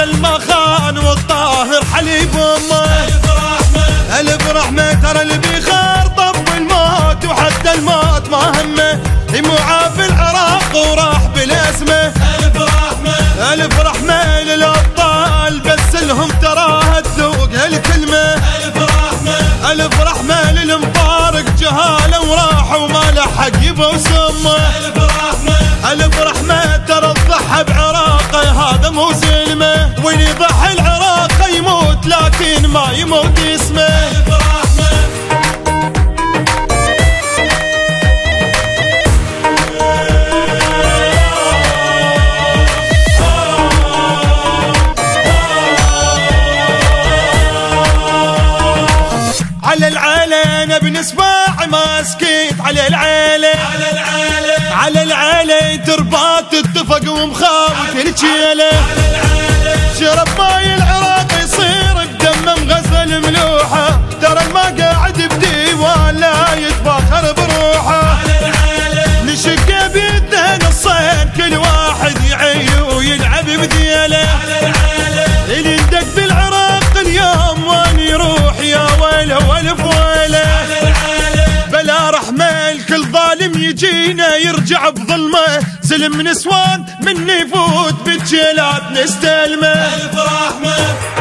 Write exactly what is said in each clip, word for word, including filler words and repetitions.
المخان والطاهر حليب امه. الف رحمه الف رحمه ترى اللي بيخار طب الموت وحتى الموت ما همه، معافي العراق وراح بالاسمه. الف رحمه الف رحمه للابطال بس لهم تراها تذوق هالكلمه. الف رحمه الف رحمه للمفارق جهاله وراح وما لحق يبا وسمه. الف رحمه الف رحمه ترى الضحى بعراقه هذا مو سلمه، واللي يضحي العراق يموت لكن ما يموت اسمه. الف رحمه على العالي انا بنسمع ما سكيت. على العالي على العالي على العالي تربات اتفق ومخاوت الجيله. على العالي شرب ماي العراق يصير بدم مغزل ملوحه، ترى ما قاعد بديوان لا يتفاخر بروحه. على العالي نشق بيده نصين كل واحد يعي ويلعب بذيله. على العالي اللي ندق بالعراق اليوم وين يروح يا ويله والف ويله. بلا رحمه الكل ظالم يجينا يرجع بظلمه، سلم نسوان من يفوت بالجيلات نستلمه. الف رحمه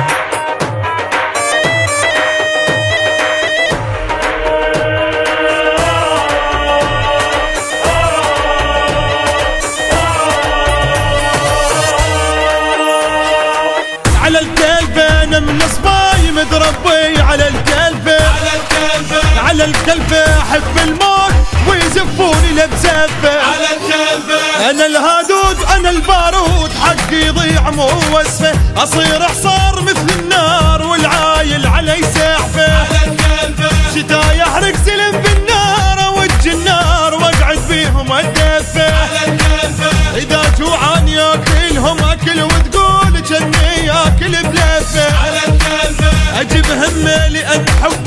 على الكلفه انا من صباي متربي. على الكلفه على الكلفه على الكلفه احب الموت ويزفوني لبزفه. على الكلفه انا الهادود انا البارود حقي يضيع مو وسفه، اصير حصار مثل النار والعايل علي سحفه. على الكلفه شتا يحرق سلم بالنار اوج النار واقعد بيهم اتدفه. على الكلفه اذا جوعان ياكلهم اكل وتقول جني ياكل بلفه. على الكلفه اجيب همه لان حب